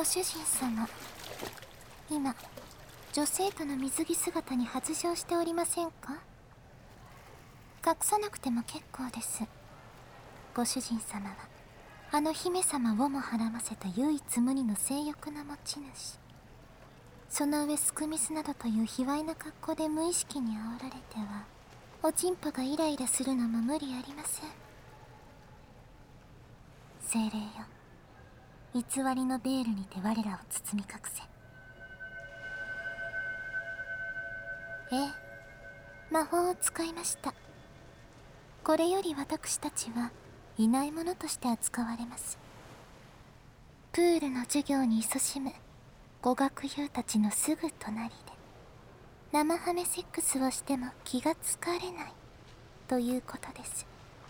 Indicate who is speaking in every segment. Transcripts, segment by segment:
Speaker 1: ご主人様、今女生徒の水着姿に発情しておりませんか？隠さなくても結構です。ご主人様はあの姫様をもはらませた唯一無二の性欲の持ち主。その上スクミスなどという卑猥な格好で無意識に煽られてはおちんぽがイライラするのも無理ありません。精霊よ、偽りのベールにて我らを包み隠せ。ええ、魔法を使いました。これより私たちはいないものとして扱われます。プールの授業に勤しむ語学友たちのすぐ隣で生ハメセックスをしても気がつかれないということです。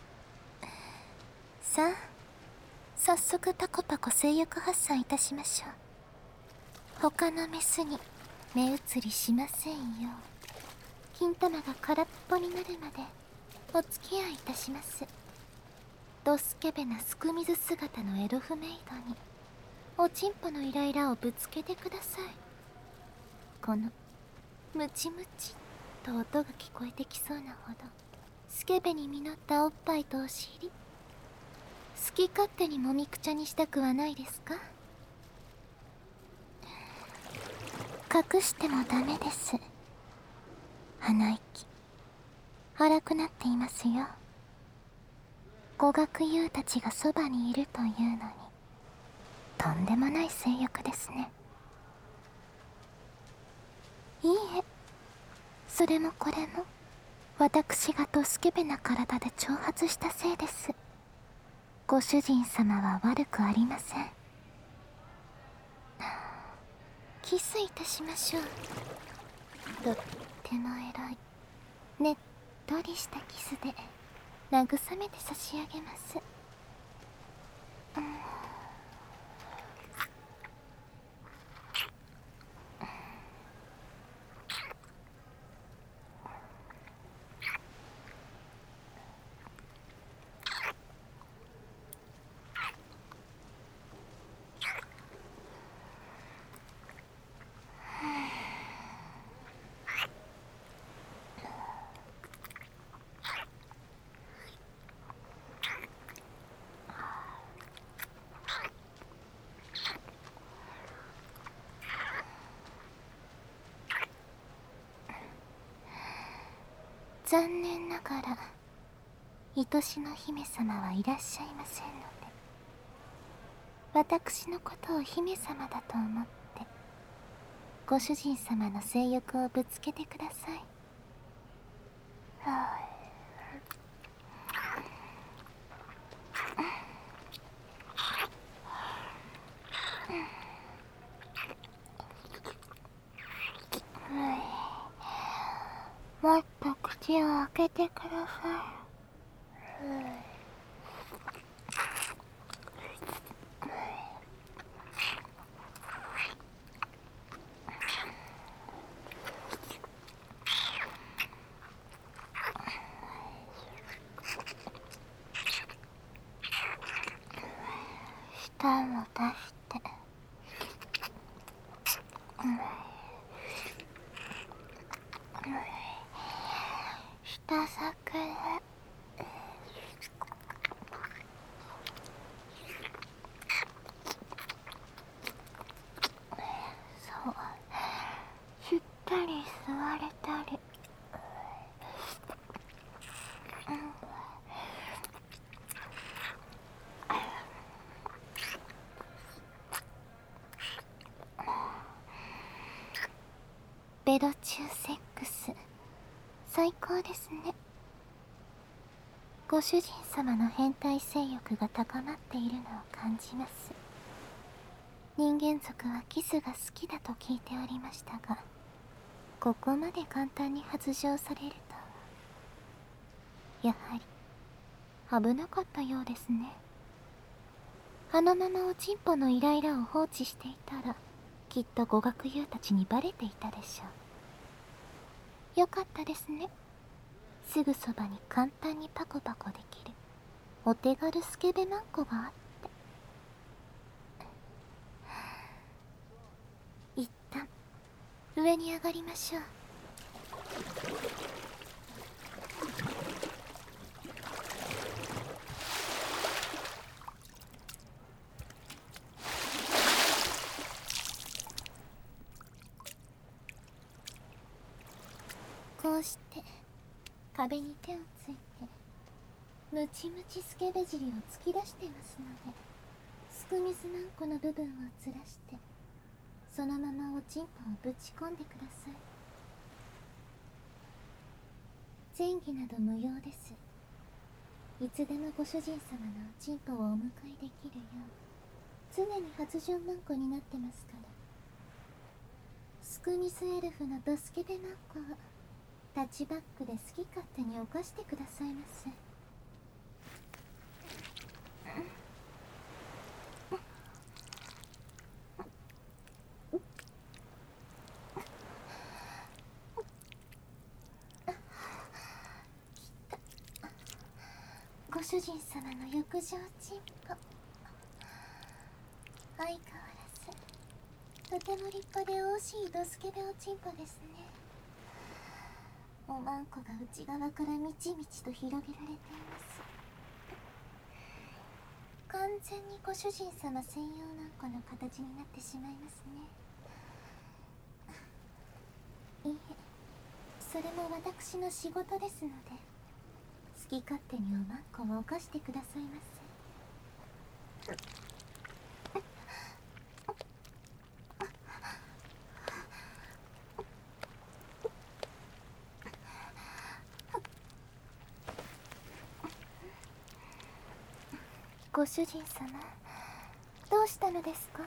Speaker 1: さあ、早速パコパコ性欲発散いたしましょう。他のメスに目移りしませんよう金玉が空っぽになるまでお付き合いいたします。ドスケベなすく水姿のエルフメイドにおちんぽのイライラをぶつけてください。このムチムチと音が聞こえてきそうなほどスケベに実ったおっぱいとお尻、好き勝手にもみくちゃにしたくはないですか？隠してもダメです。鼻息荒くなっていますよ。語学友たちがそばにいるというのにとんでもない性欲ですね。いいえ、それもこれも私がドスケベな体で挑発したせいです。ご主人様は悪くありません。キスいたしましょう。とっても偉いねっとりしたキスで慰めて差し上げます。残念ながら愛しの姫様はいらっしゃいませんので、私のことを姫様だと思ってご主人様の性欲をぶつけてください。もっと口を開けてください。舌も出して。舌さくれ。そう、しったり吸われたり。ベロ中セックス最高ですね。ご主人様の変態性欲が高まっているのを感じます。人間族はキスが好きだと聞いておりましたが、ここまで簡単に発情されるとは。やはり危なかったようですね。あのままおちんぽのイライラを放置していたらきっと語学友たちにバレていたでしょう。よかったですね。すぐそばに簡単にパコパコできるお手軽スケベマンコがあって。 上に上がりましょう。こうして壁に手をついてムチムチスケベ尻を突き出してますので、すく水マンコの部分をずらしてそのままおちんぽをぶち込んでください。前儀など無用です。いつでもご主人様のおちんぽをお迎えできるよう常に発順マンコになってますから。スクミスエルフのドスケベマンコはタッチバックで好き勝手に犯してくださいませ。ご主人様の浴場チンポ、相変わらずとても立派で惜しいドスケベおちんぽですね。おまんこが内側からみちみちと広げられています。完全にご主人様専用マンコの形になってしまいますね。いいえ、それも私の仕事ですので、好き勝手におまんこを犯してくださいませ。ご主人様、どうしたのですか？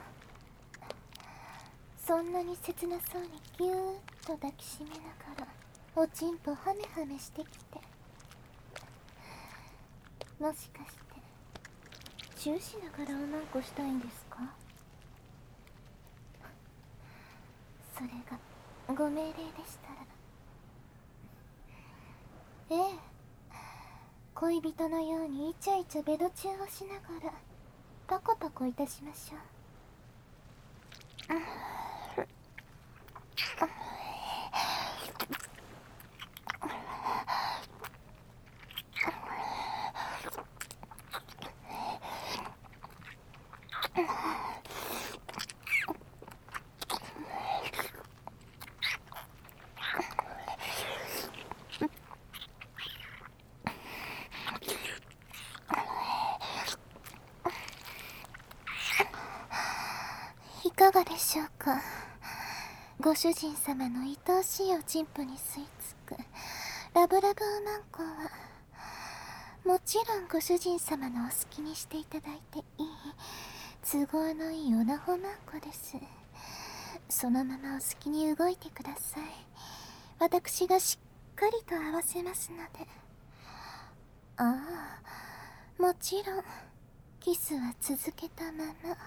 Speaker 1: そんなに切なそうにぎゅーっと抱きしめながらおちんぽハメハメしてきて、もしかしてチューしながらおまんこしたいんですか？それがご命令でしたら。ええ、恋人のようにイチャイチャベドチューをしながらパコパコいたしましょう。いかがでしょうか。ご主人様の愛おしいおちんぽに吸い付くラブラブおまんこは、もちろんご主人様のお好きにしていただいていい都合のいいおなほまんこです。そのままお好きに動いてください。私がしっかりと合わせますので。ああ、もちろんキスは続けたまま。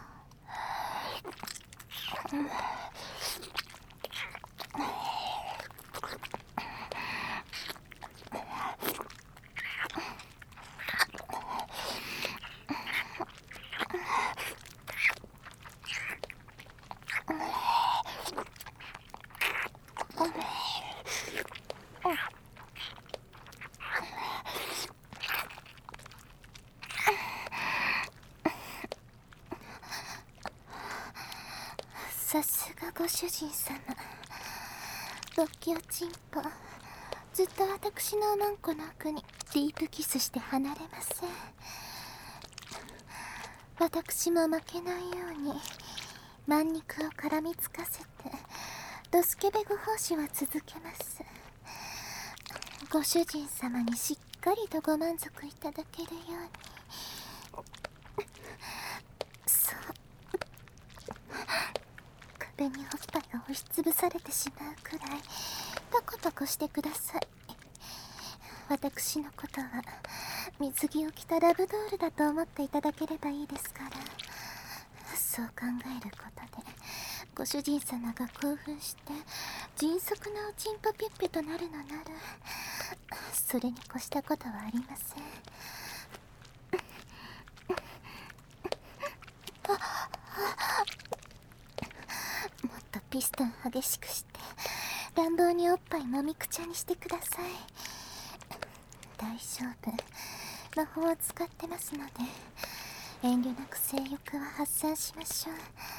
Speaker 1: さすがご主人様、ロッキおちんぽ、ずっと私のおまんこの奥にディープキスして離れません。私も負けないようにまん肉を絡みつかせてドスケベご奉仕は続けます。ご主人様にしっかりとご満足いただけるように。そう、壁におっぱいが押しつぶされてしまうくらいパコパコしてください。私のことは水着を着たラブドールだと思っていただければいいですから。そう考えることでご主人様が興奮して迅速なおちんぽピュッピュとなるのなら、それに越したことはありません。もっとピストン激しくして乱暴におっぱいもみくちゃにしてください。大丈夫、魔法を使ってますので遠慮なく性欲は発散しましょう。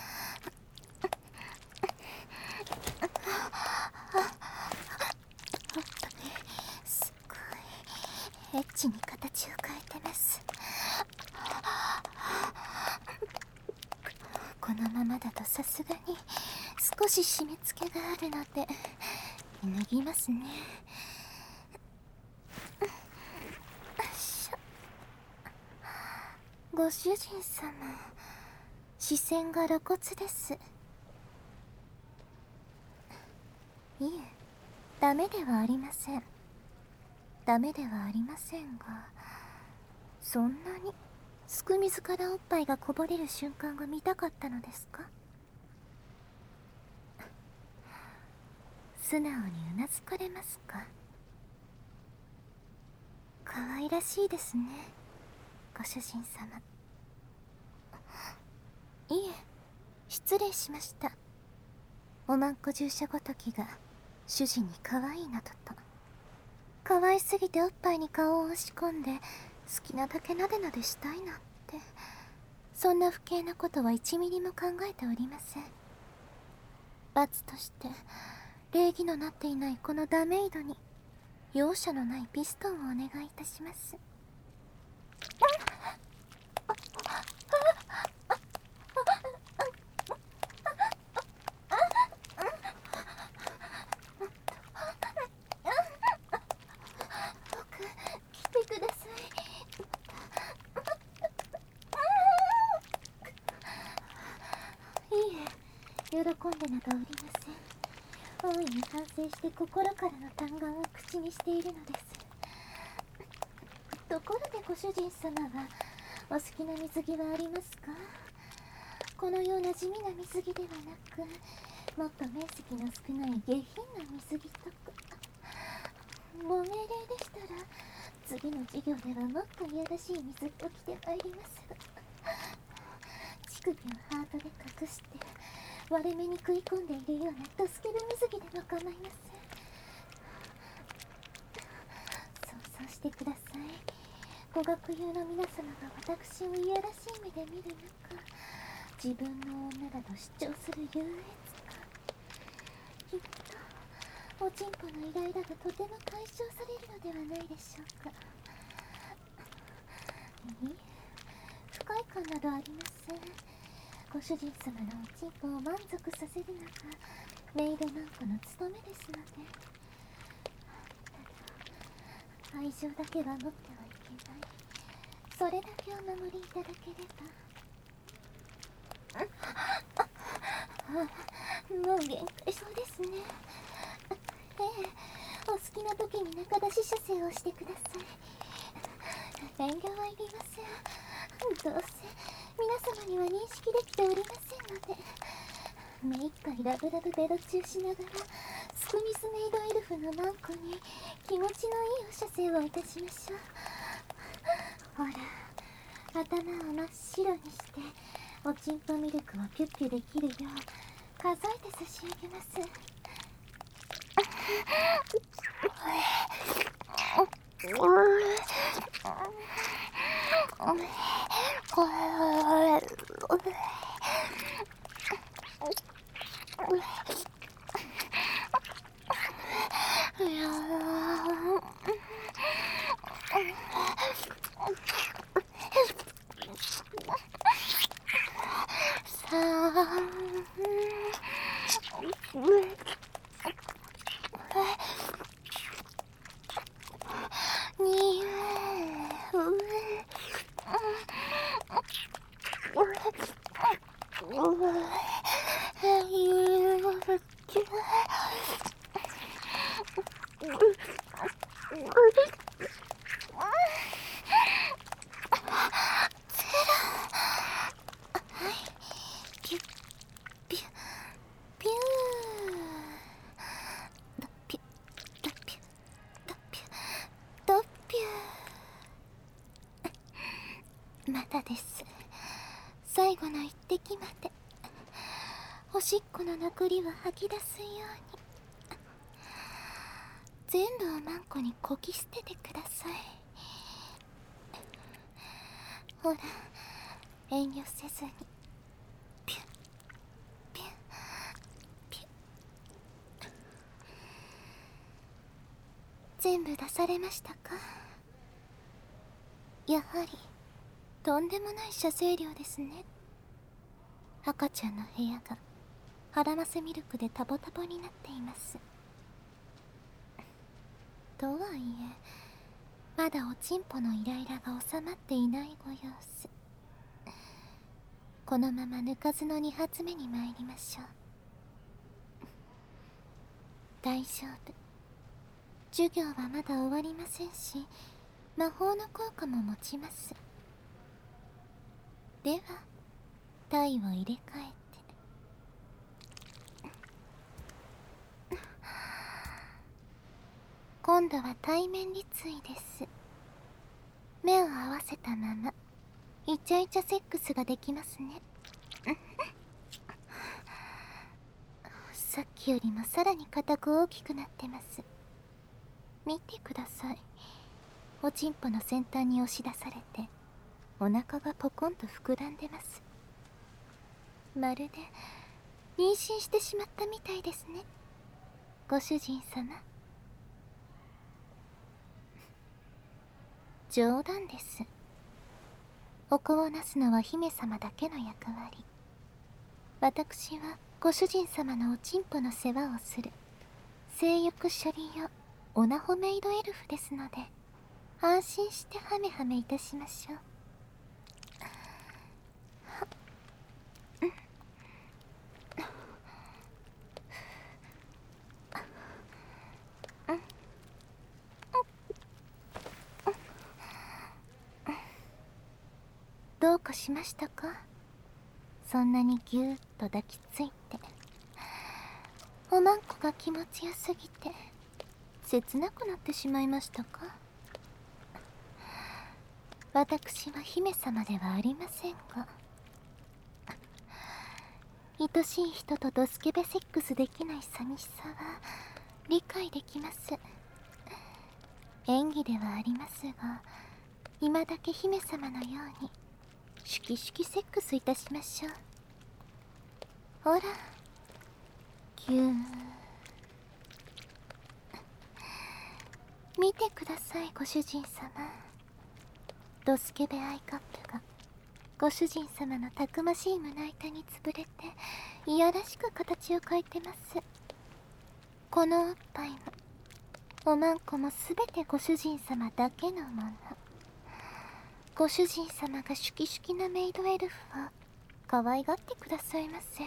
Speaker 1: おっぱいすっごいエッチに形を変えてます。このままだとさすがに少し締め付けがあるので脱ぎますね。ご主人様、視線が露骨です。いえ、ダメではありません。ダメではありませんが、そんなにすく水からおっぱいがこぼれる瞬間が見たかったのですか？素直にうなずかれますか？可愛らしいですね、ご主人様。いえ、失礼しました。おまんこ従者ごときが主人に可愛いなどと。可愛すぎておっぱいに顔を押し込んで好きなだけなでなでしたいなんて、そんな不敬なことは1ミリも考えておりません。罰として礼儀のなっていないこのダメイドに容赦のないピストンをお願いいたします。僕、来てください。いいえ、喜んでなどおりません。大いに反省して心からの嘆願を口にしているのです。ところでご主人様はお好きな水着はありますか？このような地味な水着ではなく、もっと面積の少ない下品な水着とか。ご命令でしたら次の授業ではもっといやらしい水着を着てまいります。乳首をハートで隠して割れ目に食い込んでいるようなドスケベ水着でも構いません。想像してください。ご学友の皆様が私をいやらしい目で見る中、自分の女だと主張する優越感、きっとおちんぽのイライラがとても解消されるのではないでしょうか。いいえ、不快感などありません。ご主人様のおちんぽを満足させるのがメイドマンコの務めですので。ただ愛情だけは持ってはいけない、それだけお守りいただければ。もう限界そうですね。ええ、お好きな時に中出し射精をしてください。遠慮はいりません。どうせ皆様には認識できておりませんので。目いっぱいラブラブベロチューしながらスクミスメイドエルフのマンコに気持ちのいいお射精をいたしましょう。ほら、頭を真っ白にしておちんぽミルクをピュッピュできるよう数えて差し上げます。まだです。最後の一滴までおしっこの残りは吐き出すように。 全部をマンコにこき捨ててください。ほら、遠慮せずに。ピュッピュッピュッ。全部出されましたか？やはりとんでもない射精量ですね。赤ちゃんの部屋がハラマセミルクでタボタボになっています。とはいえ、まだおちんぽのイライラが収まっていないご様子。このまま抜かずの2発目に参りましょう。大丈夫。授業はまだ終わりませんし、魔法の効果も持ちます。では、体を入れ替えて。今度は対面立位です。目を合わせたままイチャイチャセックスができますね。さっきよりもさらに硬く大きくなってます。見てください。おちんぽの先端に押し出されてお腹がポコンと膨らんでます。まるで妊娠してしまったみたいですね、ご主人様。冗談です。お子をなすのは姫様だけの役割。私はご主人様のおちんぽの世話をする性欲処理用オナホメイドエルフですので、安心してハメハメいたしましょう。どうかしましたか？そんなにぎゅーっと抱きついて。おまんこが気持ちよすぎて切なくなってしまいましたか？私は姫様ではありませんが、愛しい人とドスケベセックスできない寂しさは理解できます。演技ではありますが、今だけ姫様のようにシュキシュキセックスいたしましょう。ほら、ぎゅー。見てください、ご主人様。ドスケベアイカップがご主人様のたくましい胸板に潰れていやらしく形を変えてます。このおっぱいもおまんこもすべてご主人様だけのもの。ご主人様がシュキシュキなメイドエルフを可愛がってくださいませ。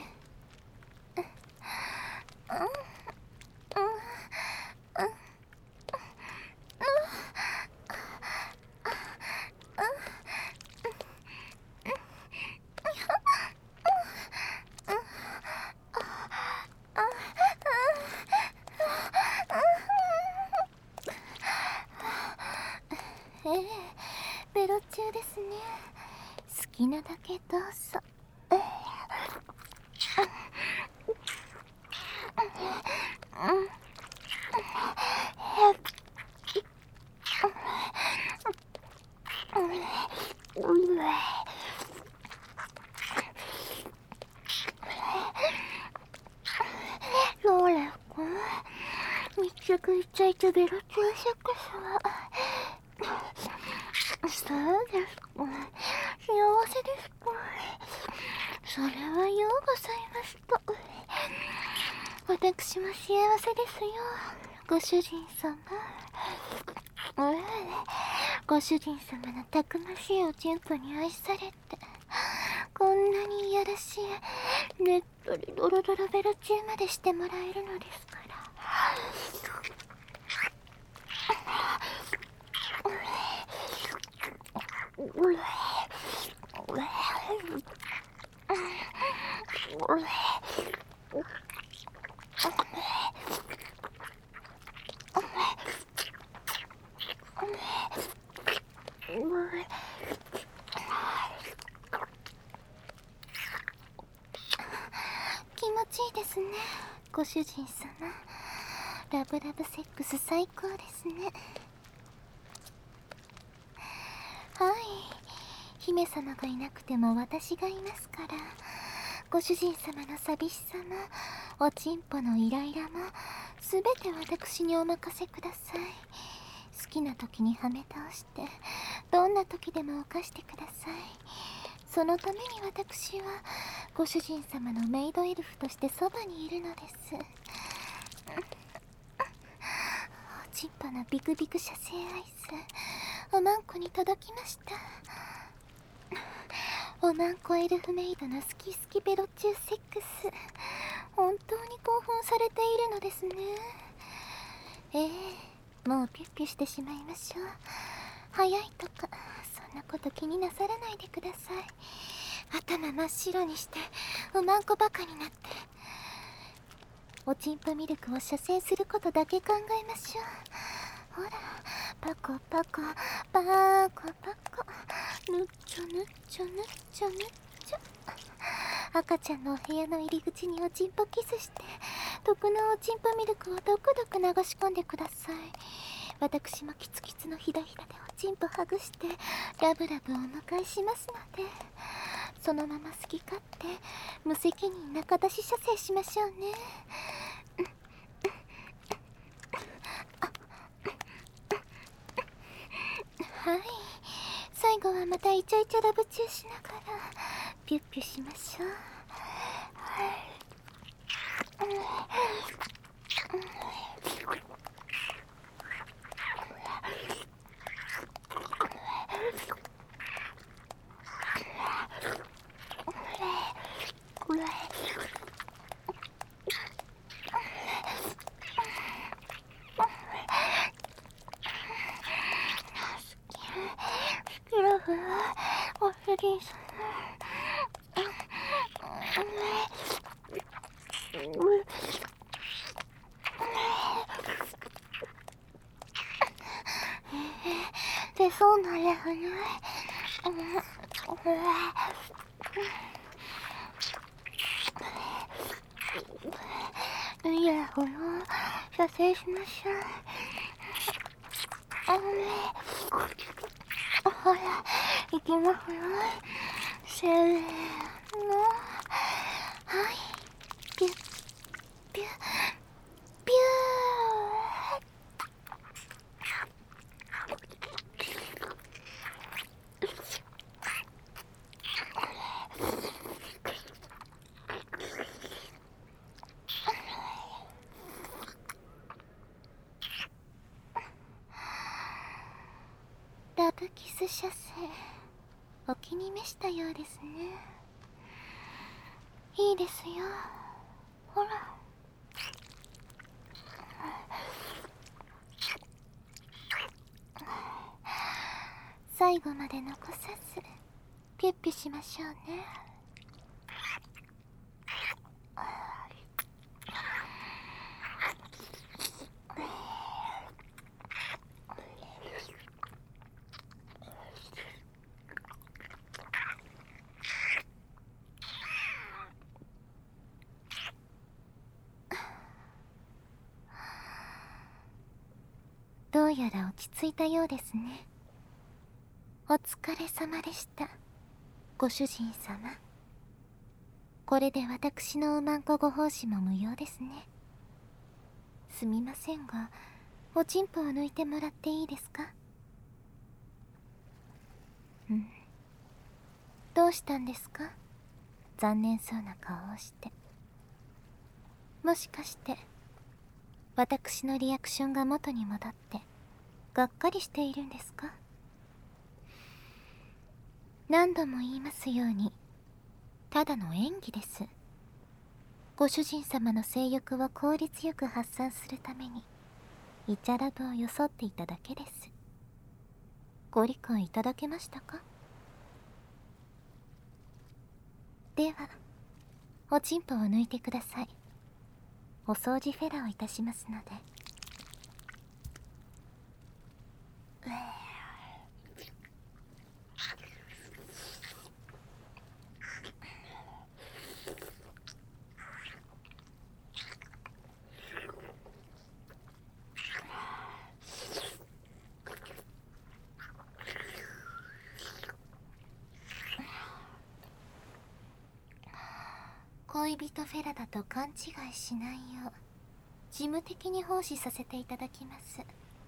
Speaker 1: ベロ中ですね。好きなだけどうぞ。ローレ君、めちゃくちゃいたベロ中セックスはそうですか。幸せですか。それはようございますと。私も幸せですよ、ご主人様。ご主人様のたくましいおちんぽに愛されて、こんなにいやらしいねっとりドロドロベロ中までしてもらえるのですから。気持ちいいですね、ご主人様。 ラブラブセックス最高ですね。はい、姫様がいなくても私がいますから、ご主人様の寂しさもおちんぽのイライラもすべて私にお任せください。好きな時にはめ倒してどんな時でも犯してください。そのために私はご主人様のメイドエルフとしてそばにいるのです。おちんぽのビクビク射精アイス、おまんこに届きました。おまんこエルフメイドの好き好きベロチューセックス、本当に興奮されているのですね。もうピュッピュしてしまいましょう。早いとかそんなこと気になさらないでください。頭真っ白にしておまんこバカになって、おちんぽミルクを射精することだけ考えましょう。ほら、パコパコパコパコ、ぬっちょぬっちょぬっちょぬっちょ。赤ちゃんのお部屋の入り口におちんぽキスして、毒のおちんぽミルクをどくどく流し込んでください。私もキツキツのひだひだでおちんぽはぐしてラブラブをお迎えしますので、そのまま好き勝手無責任な片足射精しましょうね。はい、最後はまたイチャイチャラブチューしながらピュッピュしましょう。ご主人様、出そうなやはない。いやほら、射精しましょう。ほら、行きますよ。せーの。はい。ピュッ、ピュッ、ピュー。ラブキス射精、お気に召したようですね。いいですよ。ほら。最後まで残さずピュッピュしましょうね。どうやら落ち着いたようですね。お疲れ様でした、ご主人様。これで私のおまんこご奉仕も無用ですね。すみませんが、おちんぽを抜いてもらっていいですか？どうしたんですか？残念そうな顔をして。もしかして私のリアクションが元に戻ってがっかりしているんですか？何度も言いますように、ただの演技です。ご主人様の性欲を効率よく発散するためにイチャラブを装っていただけです。ご理解いただけましたか？ではおちんぽを抜いてください。お掃除フェラをいたしますので。 恋人フェラだと勘違いしないよう事務的に奉仕させていただきます。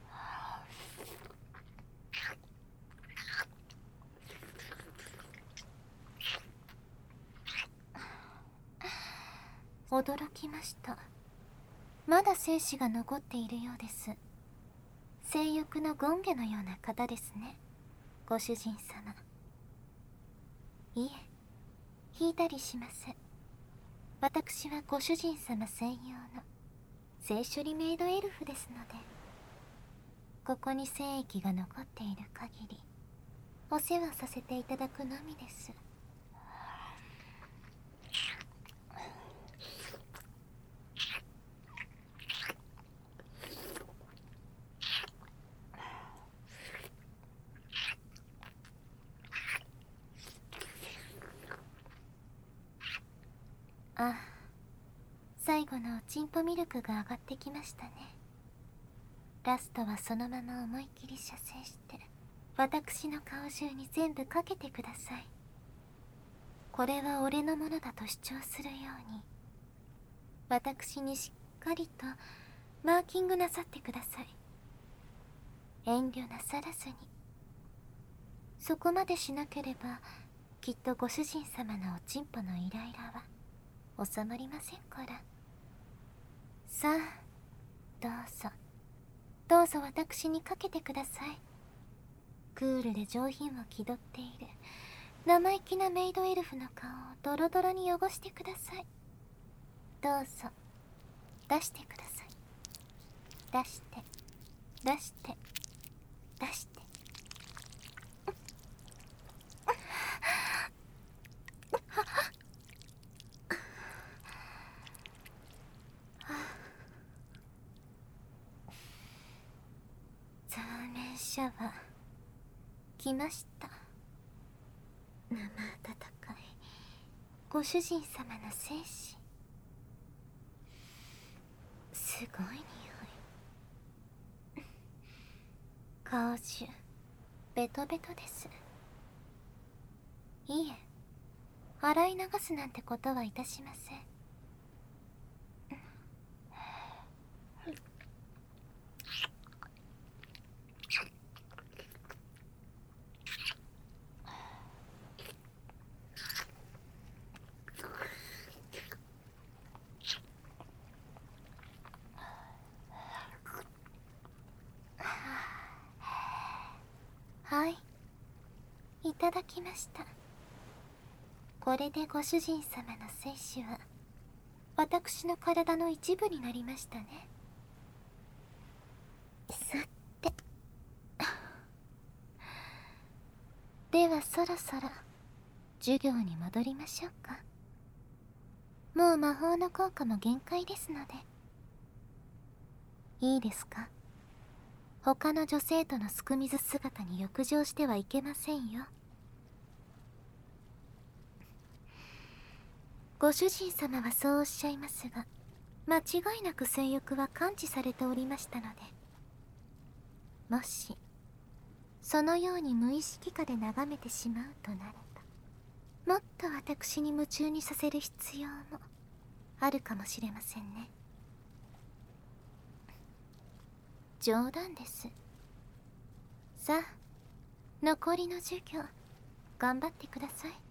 Speaker 1: 驚きました。まだ精子が残っているようです。性欲の権化のような方ですね、ご主人様。いえ、引いたりしません。私はご主人様専用の性処理メイドエルフですので、ここに精液が残っている限りお世話させていただくのみです。あ、最後のおちんぽミルクが上がってきましたね。ラストはそのまま思いっきり射精して私の顔中に全部かけてください。これは俺のものだと主張するように私にしっかりとマーキングなさってください。遠慮なさらずに。そこまでしなければきっとご主人様のおちんぽのイライラは収まりませんから。さあ、どうぞどうぞ私にかけてください。クールで上品を気取っている生意気なメイドエルフの顔をドロドロに汚してください。どうぞ出してください。出して出して出して。ザーメンシャワー来ました。生温かいご主人様の精子。すごい匂い。顔中ベトベトです。いえ、洗い流すなんてことはいたしません。はい、いただきました。これでご主人様の精子は私の体の一部になりましたね。さてではそろそろ授業に戻りましょうか。もう魔法の効果も限界ですので。いいですか。他の女性とのすく水姿に浴場してはいけませんよ。ご主人様はそうおっしゃいますが、間違いなく性欲は感知されておりましたので、もしそのように無意識下で眺めてしまうとなれば、もっと私に夢中にさせる必要もあるかもしれませんね。冗談です。さあ、残りの授業頑張ってください。